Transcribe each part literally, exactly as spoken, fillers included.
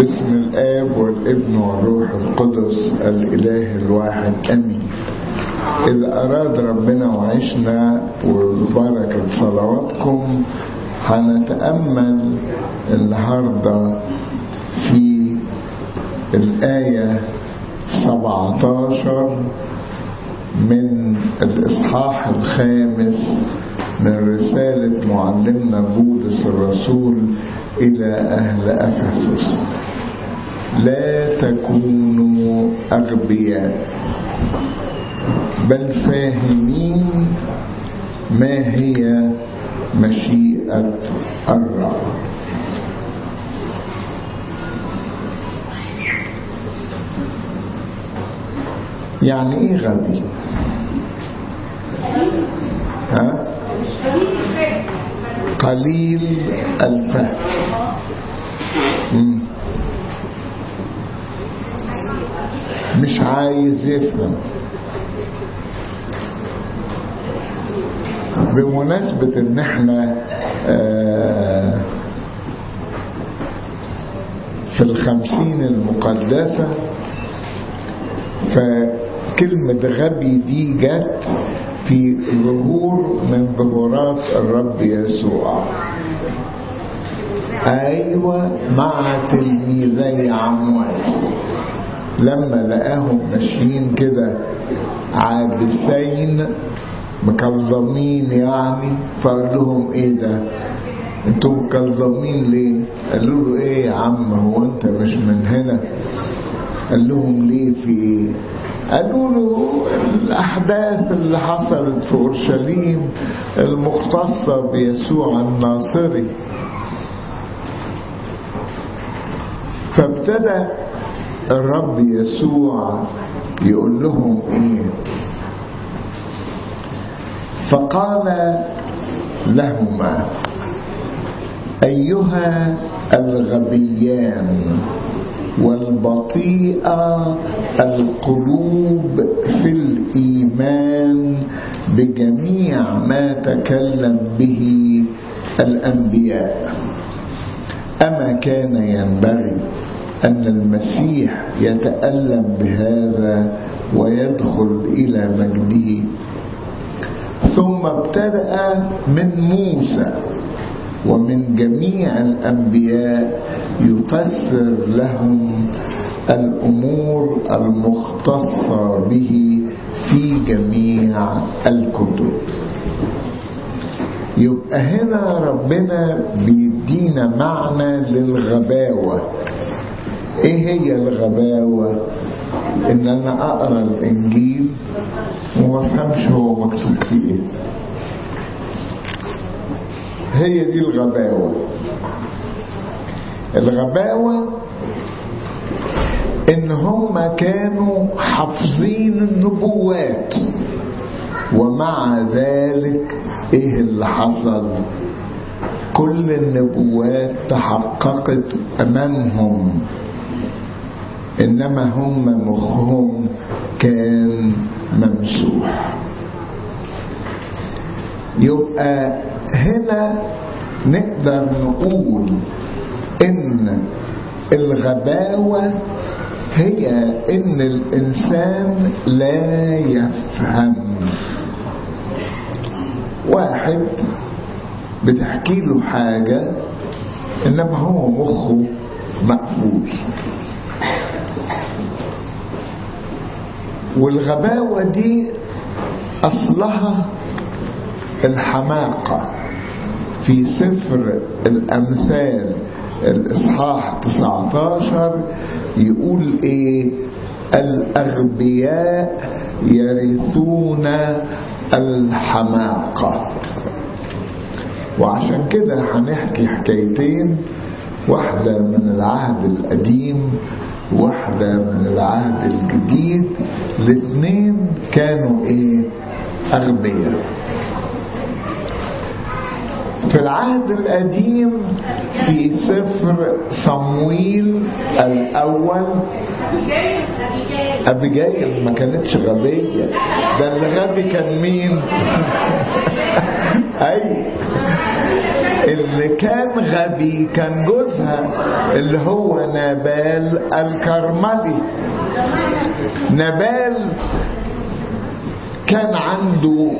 باسم الآب والابن والروح القدس الإله الواحد آمين. إذا أراد ربنا وعشنا وبركة صلواتكم هنتأمل النهاردة في الآية سبعة عشر من الإصحاح الخامس من رسالة معلمنا بولس الرسول إلى أهل أفسس. لا تكونوا أغبياء بل فاهمين ما هي مشيئة الرب. يعني ايه غبي؟ ها؟ قليل الفهم. مش عايز يفهم. بمناسبة ان احنا آه في الخمسين المقدسة، فكلمة غبي دي جت في ظهور من ظهورات الرب يسوع. ايوه، مع تلميذي عمواس لما لقاهم ماشيين كده عابسين مكلضمين، يعني فقال لهم ايه ده؟ انتوا مكلضمين ليه؟ قالوا له ايه يا عم، هو انت مش من هنا؟ قال لهم ليه؟ في ايه؟ قالوا له الاحداث اللي حصلت في اورشليم المختصة بيسوع الناصري. فابتدى الرب يسوع يقول لهم ايه؟ فقال لهما: أيها الغبيان والبطيئة القلوب في الإيمان بجميع ما تكلم به الأنبياء، أما كان ينبغي أن المسيح يتألم بهذا ويدخل إلى مجده؟ ثم ابتدأ من موسى ومن جميع الأنبياء يفسر لهم الأمور المختصة به في جميع الكتب. يبقى هنا ربنا بيدينا معنى للغباوة. ايه هي الغباوة؟ ان انا اقرأ الانجيل وما افهمش هو مكتوب فيه ايه. هي دي الغباوة. الغباوة ان هم كانوا حافظين النبوات، ومع ذلك ايه اللي حصل؟ كل النبوات تحققت امامهم، انما هم مخهم كان ممسوح. يبقى هنا نقدر نقول ان الغباوة هي ان الانسان لا يفهم. واحد بتحكي له حاجة انما هو مخه مقفول. والغباوة دي اصلها الحماقة. في سفر الأمثال الإصحاح تسعة عشر يقول إيه؟ الأغبياء يرثون الحماقة. وعشان كده هنحكي حكايتين، واحدة من العهد القديم واحدة من العهد الجديد. الاثنين كانوا إيه؟ أغبياء. في العهد القديم في سفر صمويل الأول، أبيجايل ما كانتش غبية، ده اللي غبي كان مين؟ أيوة، اللي كان غبي كان جوزها اللي هو نابال الكرملي. نابال كان عنده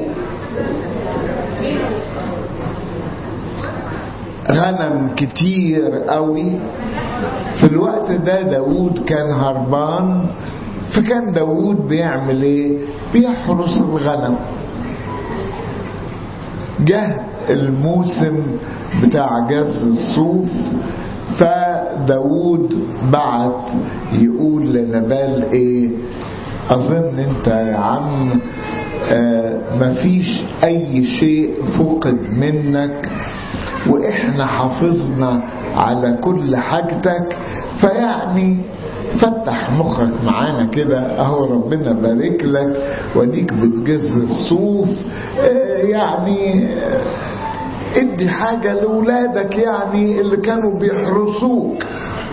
غنم كتير قوي. في الوقت ده داود كان هربان، فكان داود بيعمل ايه؟ بيحرس الغنم. جه الموسم بتاع جز الصوف، فداود بعت يقول لنبال ايه؟ اظن انت يا عم آه مفيش اي شيء فقد منك، واحنا حافظنا على كل حاجتك، فيعني فتح مخك معانا كده، اهو ربنا بارك لك وديك بتجز الصوف، آه يعني آه ادي حاجة لولادك يعني اللي كانوا بيحرسوك.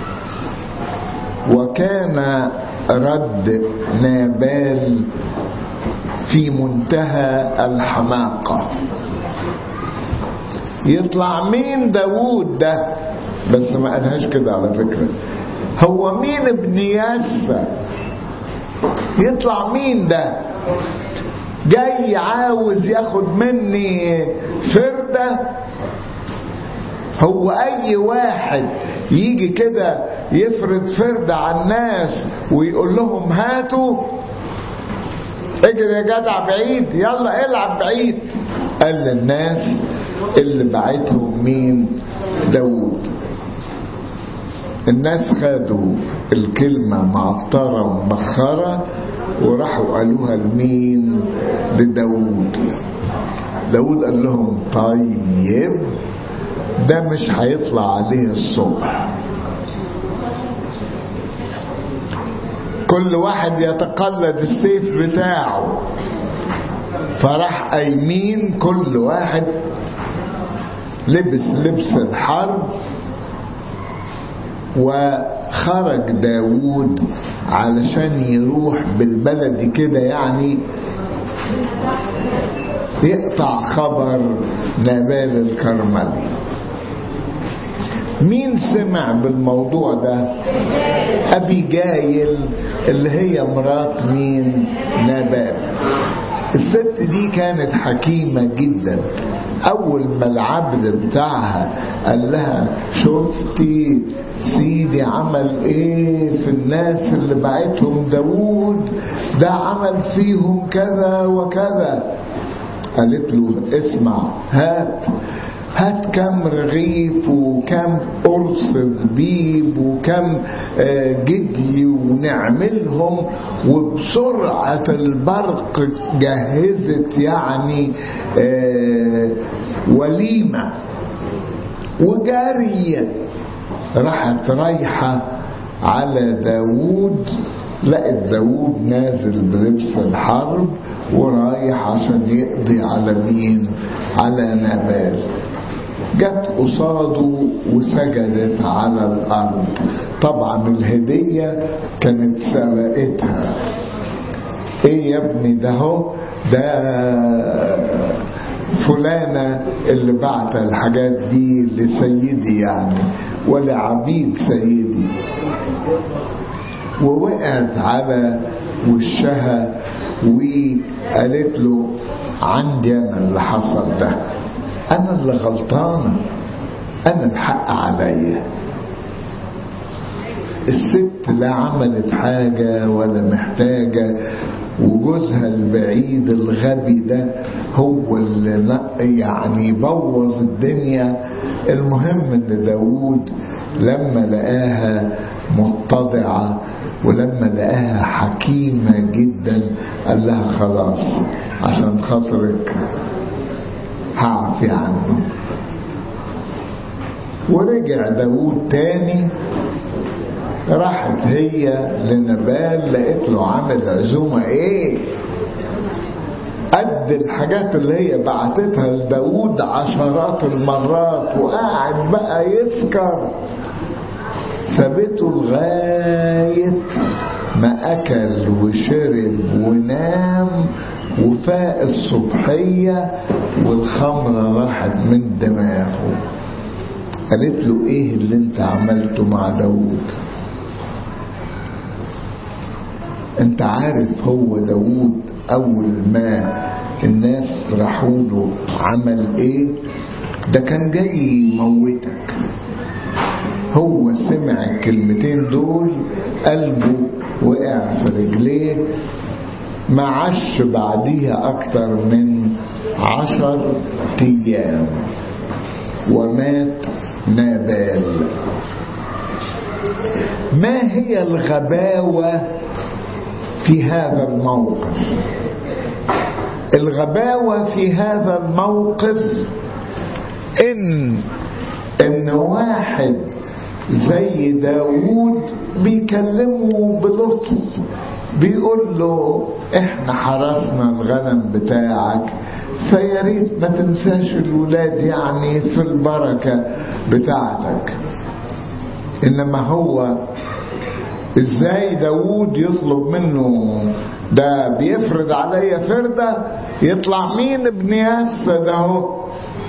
وكان رد نابال في منتهى الحماقة. يطلع مين داود ده؟ بس ما قالهاش كده على فكرة. هو مين ابن ياسة؟ يطلع مين ده؟ جاي عاوز ياخد مني فردة؟ هو اي واحد يجي كده يفرد فردة على الناس ويقول لهم هاتوا اجري يا جدع بعيد، يلا العب بعيد. قال للناس اللي بعتهم مين؟ داود. الناس خدوا الكلمة معطرة ومبخرة وراحوا قالوها لمين؟ لداود. داود قال لهم طيب ده مش هيطلع عليه الصبح، كل واحد يتقلد السيف بتاعه. فراح قايمين كل واحد لبس لبس الحرب، وخرج داود علشان يروح بالبلد كده يعني يقطع خبر نابال الكرملي. مين سمع بالموضوع ده؟ أبيجايل اللي هي مرات مين؟ نابال. الست دي كانت حكيمة جدا. أول ما العبد بتاعها قال لها شفتي سيدي عمل ايه في الناس اللي بعتهم داود؟ ده عمل فيهم كذا وكذا. قالت له اسمع، هات هات كم رغيف وكم قرص زبيب وكم جدي ونعملهم. وبسرعة البرق جهزت يعني وليمة وجارية. راحت رايحة على داود، لقت داود نازل بلبس الحرب ورايح عشان يقضي على مين؟ على نابال. جت قصاده وسجدت على الأرض. طبعا الهدية كانت سبقتها. ايه يا ابني ده؟ هو ده فلانة اللي بعت الحاجات دي لسيدي يعني ولعبيد سيدي. ووقعت على وشها وقالت له عندي أنا اللي حصل ده، أنا اللي غلطانة، أنا الحق عليا. الست لا عملت حاجة ولا محتاجة، وجوزها البعيد الغبي ده هو اللي يعني بوظ الدنيا. المهم ان داود لما لقاها متضعة ولما لقاها حكيمة جدا قال لها خلاص عشان خاطرك هعفي عنه. ورجع داود تاني. راحت هي لنبال لقيت له عامل عزومة ايه قد الحاجات اللي هي بعتتها لداود عشرات المرات، وقاعد بقى يسكر. سابته لغاية ما أكل وشرب ونام، وفاق الصبحية والخمرة راحت من دماغه. قالت له ايه اللي انت عملته مع داود؟ انت عارف هو داود اول ما الناس راحوا له عمل ايه؟ ده كان جاي يموتك. هو سمع الكلمتين دول قلبه وقع في رجليه، ما عاش بعديها اكتر من عشر ايام ومات نابال. ما هي الغباوة في هذا الموقف؟ الغباوة في هذا الموقف ان ان واحد زي داود بيكلمه بلطف، بيقول له احنا حرسنا الغنم بتاعك فياريت ما تنساش الولاد يعني في البركة بتاعتك. انما هو ازاي داود يطلب منه؟ ده بيفرض عليا فردة، يطلع مين ابن ياسة ده هو؟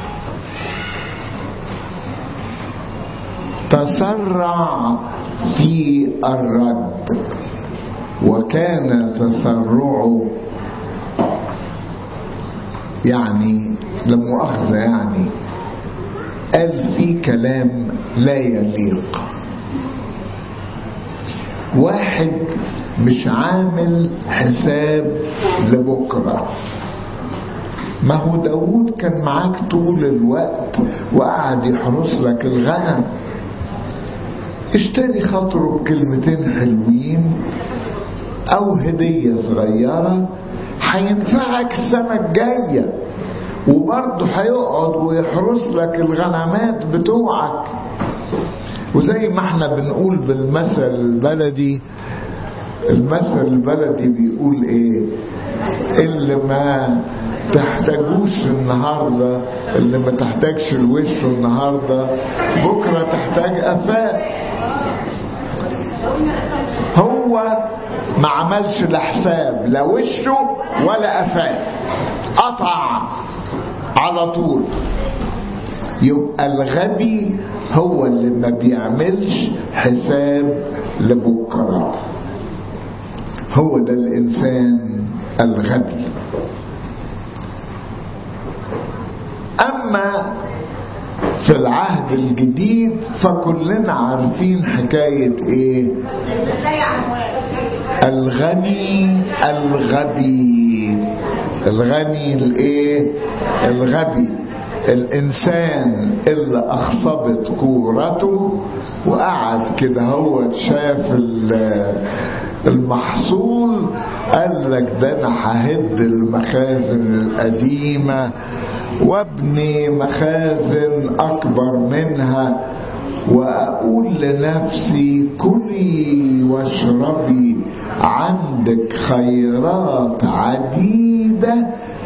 تسرع في الرد، وكان تسرعه يعني لمؤاخذة يعني قال فيه كلام لا يليق. واحد مش عامل حساب لبكرة. ما هو داود كان معاك طول الوقت وقعد يحرس لك الغنم. اشتري خاطره بكلمتين حلوين او هدية صغيرة هينفعك السنة الجاية، وبرضه هيقعد ويحرس لك الغنمات بتوعك. وزي ما احنا بنقول بالمثل البلدي، المثل البلدي بيقول ايه؟ اللي ما تحتاجوش النهاردة، اللي ما تحتاجش الوش النهاردة بكرة تحتاج قفاه. هو ما عملش لحساب لا وشه ولا قفاه، قطع على طول. يبقى الغبي هو اللي ما بيعملش حساب لبكرة، هو ده الإنسان الغبي. أما في العهد الجديد فكلنا عارفين حكاية ايه؟ الغني الغبي. الغني الايه؟ الغبي. الانسان اللي اخصبت كورته وقعد كده هو شاف المحصول، قال لك ده انا ههد المخازن القديمة وابني مخازن اكبر منها، واقول لنفسي كلي واشربي عندك خيرات عديدة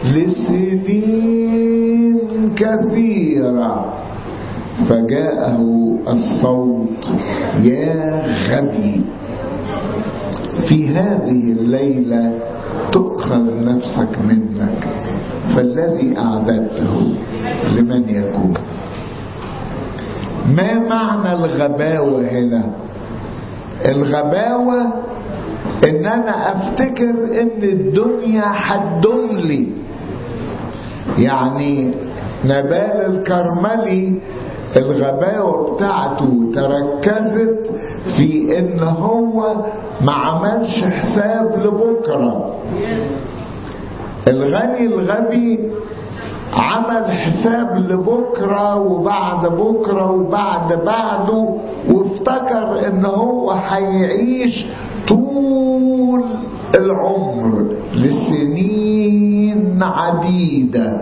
لسنين كثيرة. فجاءه الصوت: يا غبي، في هذه الليلة تؤخذ نفسك منك، فالذي أعددته لمن يكون. ما معنى الغباوة هنا؟ الغباوة ان انا افتكر ان الدنيا هتدوم لي. يعني نبال الكرملي الغباوة بتاعته تركزت في ان هو ما عملش حساب لبكرة. الغني الغبي عمل حساب لبكرة وبعد بكرة وبعد بعده، وافتكر ان هو هيعيش طول العمر لسنين عديدة.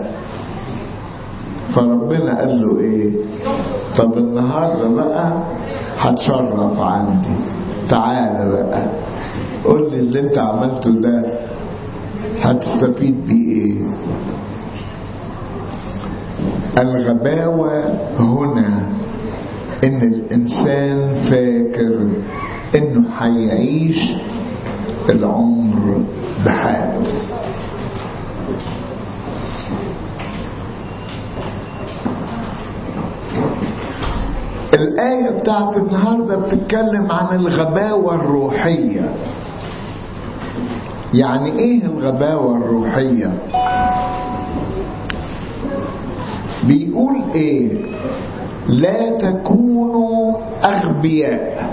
فربنا قال له ايه؟ طب النهاردة بقى هتشرف عندي، تعال بقى قول لي اللي انت عملته ده هتستفيد بيه ايه؟ الغباوة هنا ان الانسان فاكر انه هيعيش العمر بحاله. الآية بتاعت النهاردة بتتكلم عن الغباوة الروحية. يعني ايه الغباوة الروحية؟ بيقول ايه؟ لا تكونوا أغبياء.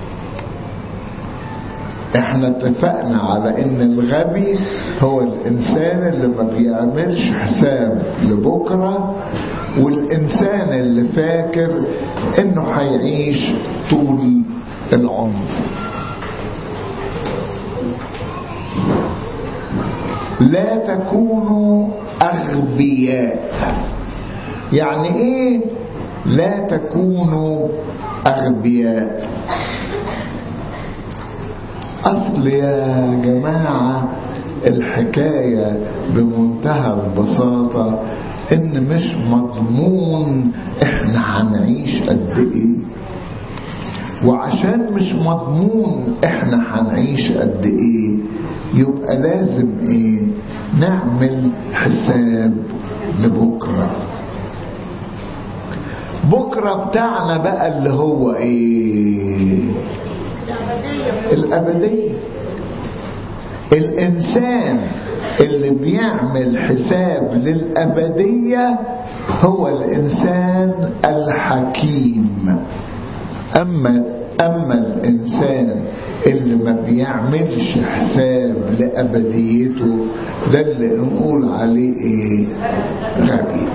احنا اتفقنا على ان الغبي هو الانسان اللي ما بيعملش حساب لبكرة، والانسان اللي فاكر انه هيعيش طول العمر. لا تكونوا أغبياء. يعني ايه لا تكونوا أغبياء؟ أصل يا جماعة الحكاية بمنتهى البساطة إن مش مضمون إحنا هنعيش قد إيه، وعشان مش مضمون إحنا هنعيش قد إيه يبقى لازم إيه؟ نعمل حساب لبكرة. بكرة بتاعنا بقى اللي هو إيه؟ الأبدية. الإنسان اللي بيعمل حساب للأبدية هو الإنسان الحكيم. أما أما الإنسان اللي ما بيعملش حساب لأبديته ده اللي نقول عليه إيه؟ غبي.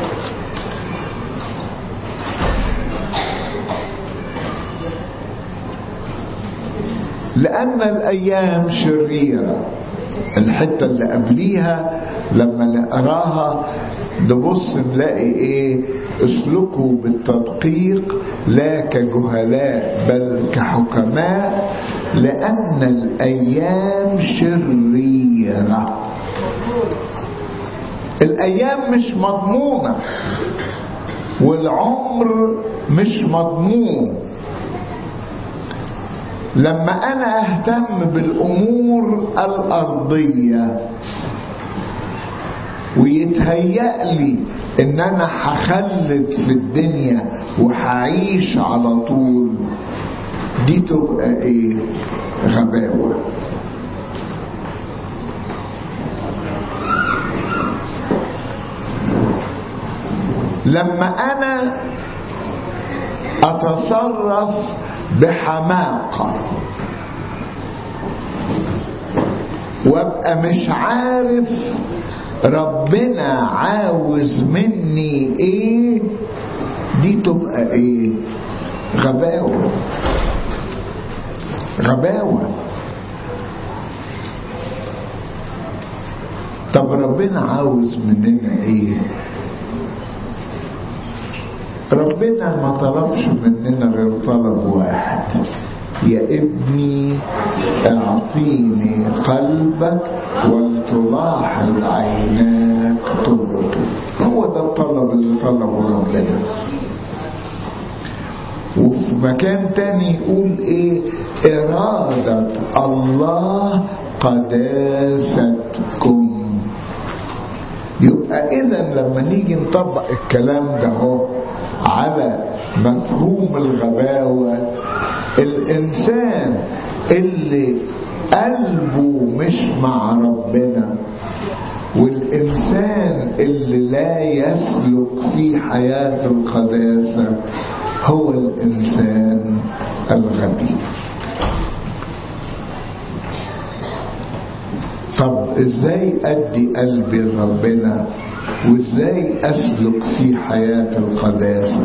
لأن الأيام شريرة. الحتة اللي قبليها لما نقراها نبص نلاقي إيه؟ اسلكوا بالتدقيق لا كجهلاء بل كحكماء لأن الأيام شريرة. الأيام مش مضمونة والعمر مش مضمون. لما أنا أهتم بالأمور الأرضية ويتهيأ لي إن أنا هخلد في الدنيا وهعيش على طول، دي تبقى إيه؟ غباوة. لما أنا أتصرف بحماقة وابقى مش عارف ربنا عاوز مني ايه، دي تبقى ايه؟ غباوة. غباوة. طب ربنا عاوز مننا ايه؟ ربنا ما طلبش مننا غير طلب واحد: يا ابني اعطيني قلبك ولتلاحظ عيناك طرقي. هو ده الطلب اللي طلبه ربنا. وفي مكان تاني يقول ايه؟ إرادة الله قداستكم. يبقى اذا لما نيجي نطبق الكلام ده هو على مفهوم الغباوة، الإنسان اللي قلبه مش مع ربنا والإنسان اللي لا يسلك في حياة القداسة هو الإنسان الغبي. طب إزاي أدي قلبي لربنا وإزاي أسلك في حياة القداسة؟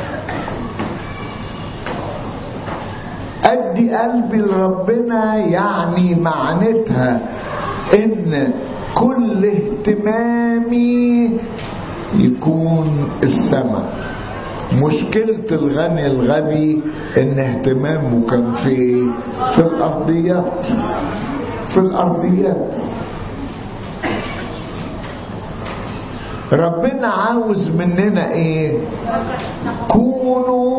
أدي قلبي لربنا يعني معناتها إن كل اهتمامي يكون السماء. مشكلة الغني الغبي إن اهتمامه كان في في الأرضيات في الأرضيات. ربنا عاوز مننا ايه؟ كونوا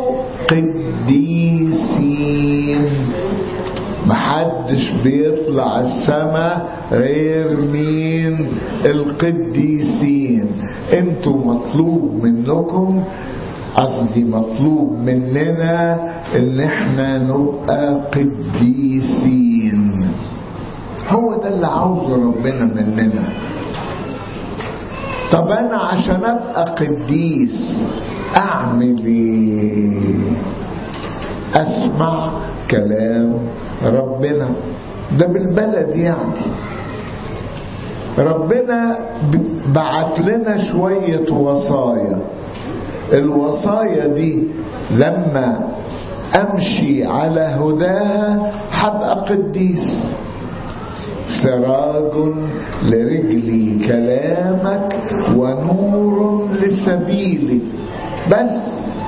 قديسين. محدش بيطلع السماء غير مين؟ القديسين. انتوا مطلوب منكم قصدي مطلوب مننا ان احنا نبقى قديسين. هو ده اللي عاوزه ربنا مننا. طب انا عشان ابقى قديس اعمل ايه؟ اسمع كلام ربنا. ده بالبلد يعني ربنا بعت لنا شوية وصايا. الوصايا دي لما امشي على هداها هبقى قديس. سراج لرجلي كلامك ونور لسبيلي. بس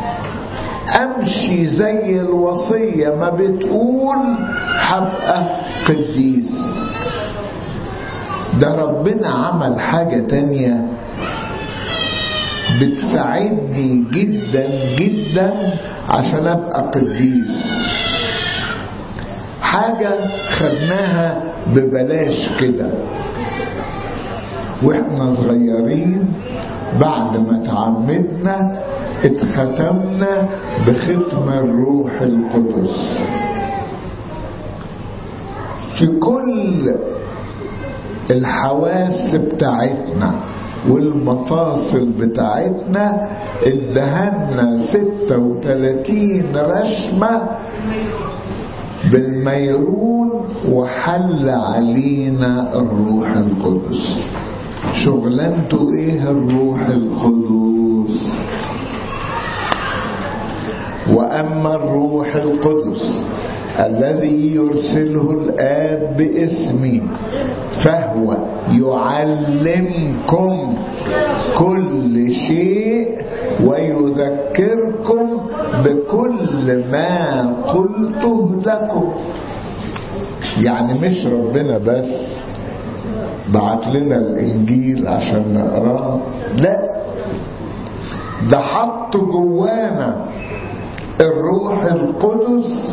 امشي زي الوصية ما بتقول هبقى قديس. ده ربنا عمل حاجة تانية بتساعدني جدا جدا عشان ابقى قديس. حاجة خدناها ببلاش كده واحنا صغيرين. بعد ما تعمدنا اتختمنا بختم الروح القدس. في كل الحواس بتاعتنا والمفاصل بتاعتنا ادهنا ستة وثلاثين رشمة بالميرون وحل علينا الروح القدس. شغلانته ايه الروح القدس؟ واما الروح القدس الذي يرسله الآب باسمي فهو يعلمكم كل شيء ويذكركم بكل ما قلته لكم. يعني مش ربنا بس بعت لنا الإنجيل عشان نقراه، لا، ده حط جوانا الروح القدس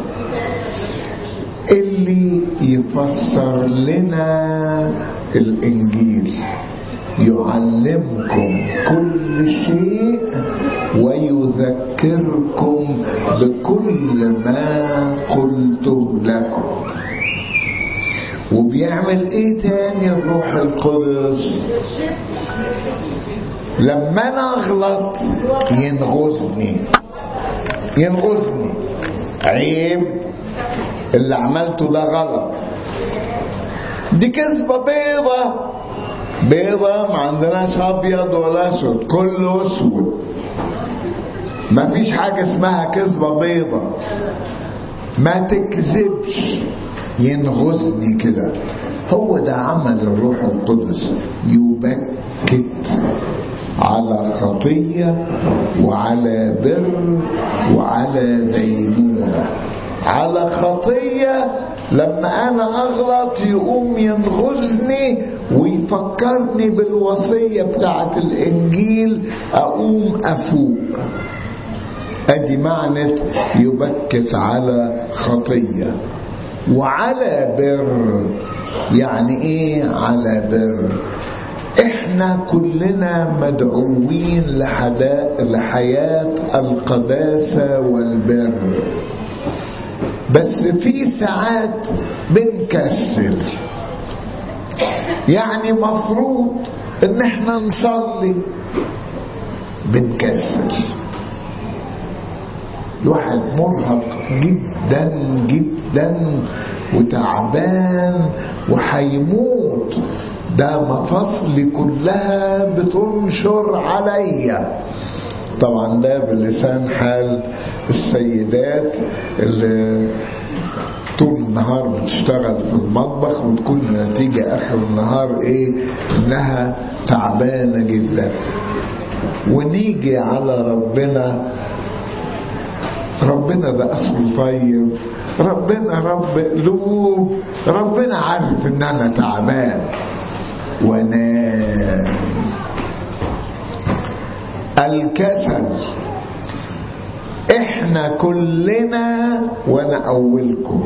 اللي يفسر لنا الإنجيل. يعلمكم كل شيء ويذكركم بكل ما قلته لكم. وبيعمل ايه تاني الروح القدس؟ لما انا اغلط ينغزني ينغزني عيب، اللي عملته ده غلط، دي كذبة بيضة بيضة، ما عندناش ابيض ولا اسود، كله اسود، ما فيش حاجة اسمها كذبة بيضة. ما تكذبش، ينغزني كده. هو ده عمل الروح القدس، يبكت على خطية وعلى بر وعلى دينونة. على خطية لما أنا أغلط يقوم ينغزني ويفكرني بالوصية بتاعت الإنجيل، أقوم أفوق. أدي معنى يبكت على خطية. وعلى بر يعني إيه على بر؟ إحنا كلنا مدعوين لحياة القداسة والبر، بس في ساعات بنكسل. يعني مفروض ان احنا نصلي بنكسل. الواحد مرهق جدا جدا وتعبان وحيموت، ده مفاصلي كلها بتنشر عليا. طبعا ده بلسان حال السيدات اللي طول النهار بتشتغل في المطبخ وتكون النتيجة اخر النهار ايه؟ انها تعبانة جدا. ونيجي على ربنا، ربنا ده اصله طيب، ربنا رب قلوب، ربنا عارف ان انا تعبان وانام. الكسل احنا كلنا، وانا اولكم،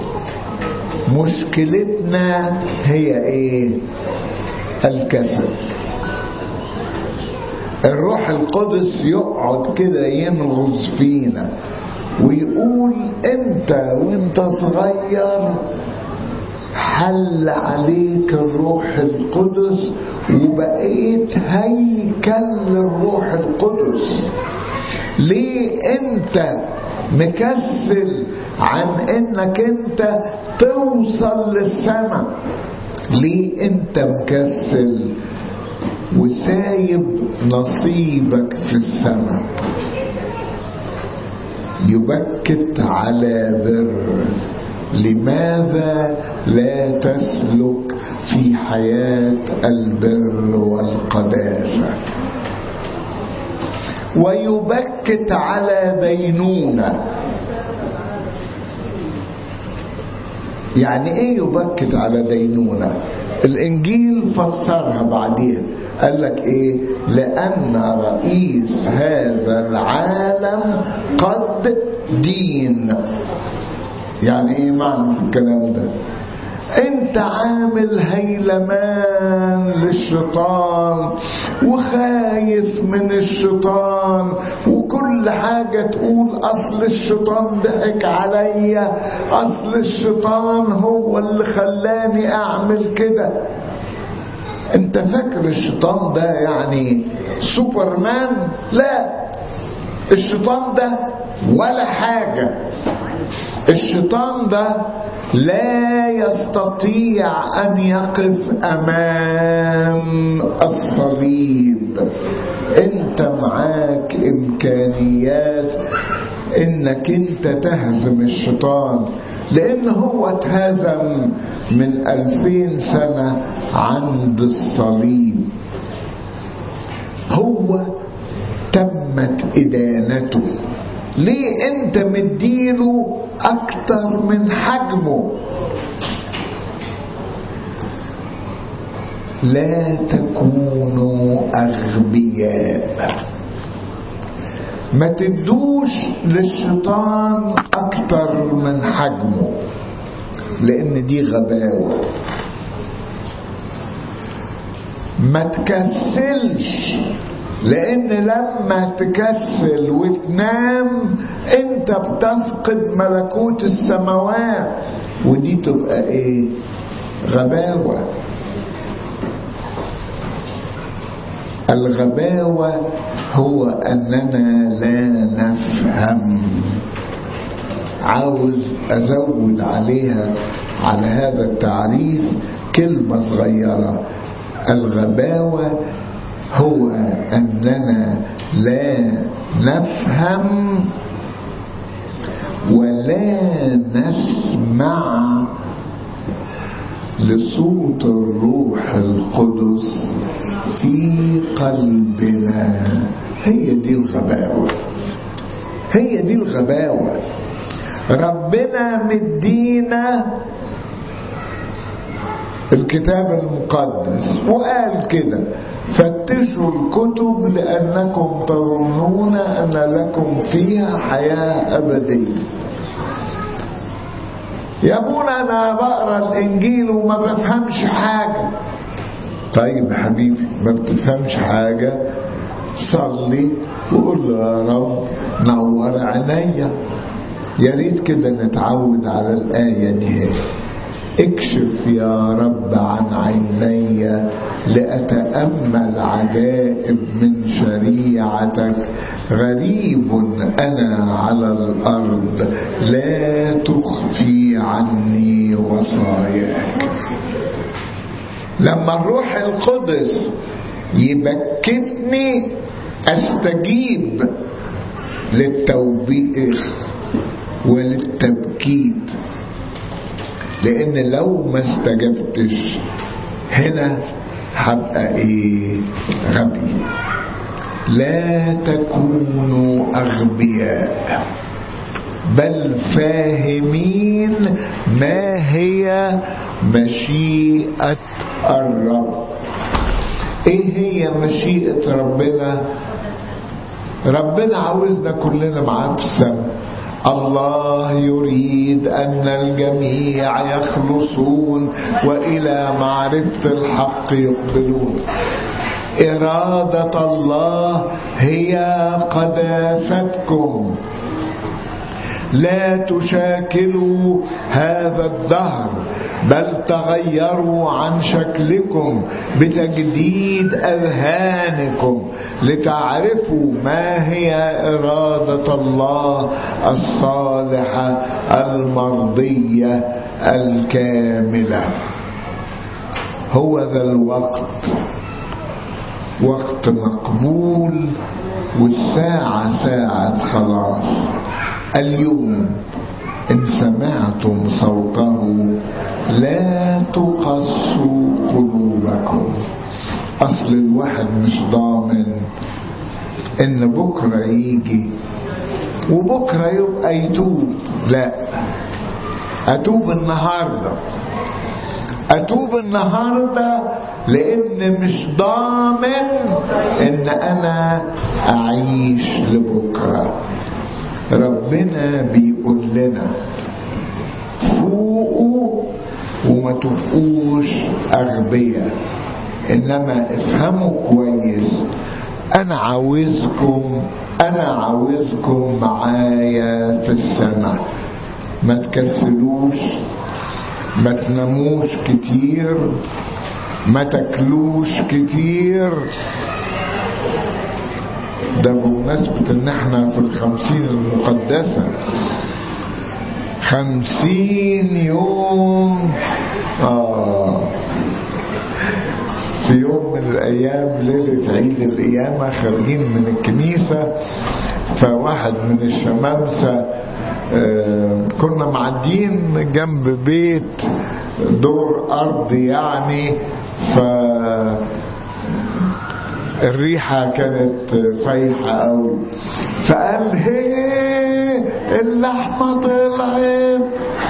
مشكلتنا هي ايه؟ الكسل. الروح القدس يقعد كده ينغز فينا ويقول انت وانت صغير حل عليك الروح القدس وبقيت هيكل للروح القدس. ليه انت مكسل عن انك انت توصل للسماء؟ ليه انت مكسل وسايب نصيبك في السماء؟ يبكت على بر. لماذا لا تسلك في حياة البر والقداسة؟ ويبكت على دينونة. يعني ايه يبكت على دينونة؟ الانجيل فسرها بعدين قال لك ايه؟ لان رئيس هذا العالم قد دين. يعني ايه معنى الكلام ده؟ انت عامل هيلمان للشيطان وخايف من الشيطان وكل حاجة تقول اصل الشيطان ضحك عليا، اصل الشيطان هو اللي خلاني اعمل كده. انت فاكر الشيطان ده يعني سوبرمان؟ لا، الشيطان ده ولا حاجة. الشيطان ده لا يستطيع أن يقف أمام الصليب. أنت معاك إمكانيات إنك أنت تهزم الشيطان، لأن هو اتهزم من ألفين سنة عند الصليب. هو تمت إدانته. ليه انت مديله اكتر من حجمه؟ لا تكونوا اغبياء. ما تدوش للشيطان اكتر من حجمه، لان دي غباوة. ما تكسلش، لان لما تكسل وتنام انت بتفقد ملكوت السماوات، ودي تبقى ايه؟ غباوة. الغباوة هو اننا لا نفهم. عاوز ازود عليها على هذا التعريف كلمة صغيرة. الغباوة هو أننا لا نفهم ولا نسمع لصوت الروح القدس في قلبنا. هي دي الغباوة، هي دي الغباوة. ربنا مدينا الكتاب المقدس وقال كده: فتشوا الكتب لأنكم تظنون أن لكم فيها حياة أبدية. يا ابونا أنا بقرأ الإنجيل وما بفهمش حاجة. طيب حبيبي، ما بتفهمش حاجة، صلي وقول له يا رب نور عينيا. يا ريت كده نتعود على الآية دي: اكشف يا رب عن عيني لأتأمل عجائب من شريعتك. غريب أنا على الأرض، لا تخفي عني وصاياك. لما الروح القدس يبكتني استجيب للتوبيخ وللتبكيت، لان لو ما استجبتش هنا هبقى ايه؟ غبي. لا تكونوا اغبياء بل فاهمين ما هي مشيئة الرب. ايه هي مشيئة ربنا؟ ربنا عاوزنا كلنا معاه في السماء. الله يريد أن الجميع يخلصون وإلى معرفة الحق يقبلون. إرادة الله هي قداستكم. لا تشاكلوا هذا الدهر، بل تغيروا عن شكلكم بتجديد أذهانكم لتعرفوا ما هي إرادة الله الصالحة المرضية الكاملة. هو ذا الوقت وقت مقبول، والساعة ساعة خلاص. اليوم إن سمعتم صوته لا تقسوا قلوبكم. أصل الواحد مش ضامن إن بكرة يجي وبكرة يبقى يتوب. لا، أتوب النهاردة، أتوب النهاردة لأن مش ضامن إن أنا أعيش لبكرة. ربنا بيقول لنا فوقوا وما تبقوش أغبياء، إنما افهموا كويس. أنا عاوزكم أنا عاوزكم معايا في السماء. ما تكسلوش، ما تناموش كتير، ما تاكلوش كتير. ده بمناسبة ان احنا في الخمسين المقدسة، خمسين يوم. آه في يوم من الايام ليلة عيد القيامة خارجين من الكنيسة، فواحد من الشمامسة آه كنا معدين جنب بيت دور ارض يعني، ف الريحة كانت فايحة قوي، فقال هي اللحمة طلعت.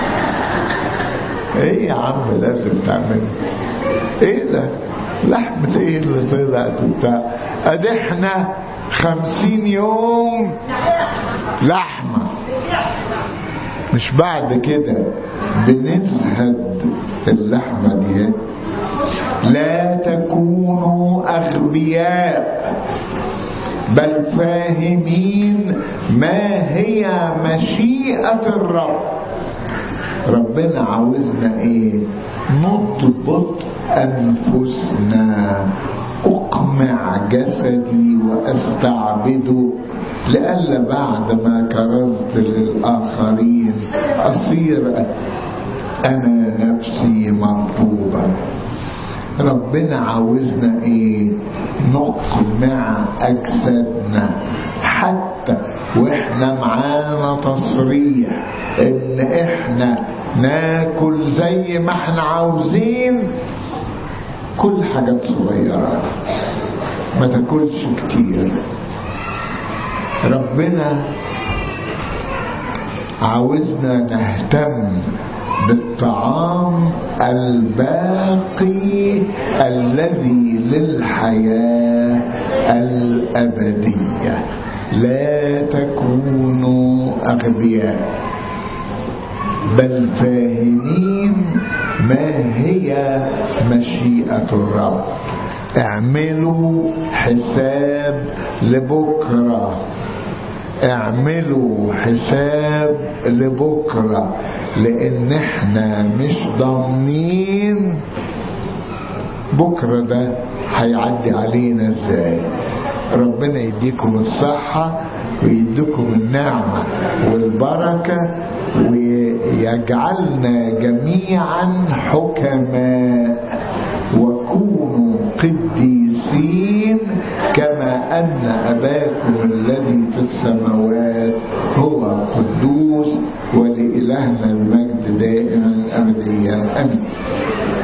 ايه يا عم ده اللي بتعمل؟ ايه ده؟ لحمة ايه اللي طلعت وبتاع؟ ادي احنا خمسين يوم لحمة، مش بعد كده بنزهد اللحمة دي. لا تكونوا أغبياء، بل فاهمين ما هي مشيئة الرب. ربنا عاوزنا ايه؟ نضبط أنفسنا. أقمع جسدي وأستعبده لألا بعد ما كرزت للآخرين أصير أنا نفسي مرفوضة. ربنا عاوزنا ايه؟ نقمع أجسادنا، حتى واحنا معانا تصريح ان احنا ناكل زي ما احنا عاوزين، كل حاجات صغيرة، ما تاكلش كتير. ربنا عاوزنا نهتم بالطعام الباقي الذي للحياة الأبدية. لا تكونوا أغبياء، بل فاهمين ما هي مشيئة الرب. اعملوا حساب لبكرة، اعملوا حساب لبكرة، لان احنا مش ضامنين بكرة ده هيعدي علينا ازاي. ربنا يديكم الصحة ويديكم النعمة والبركة، ويجعلنا جميعا حكماء، وكونوا قديسين كما أن أباكم الذي في السماوات هو قدوس. ولإلهنا المجد دائما أبديا آمين.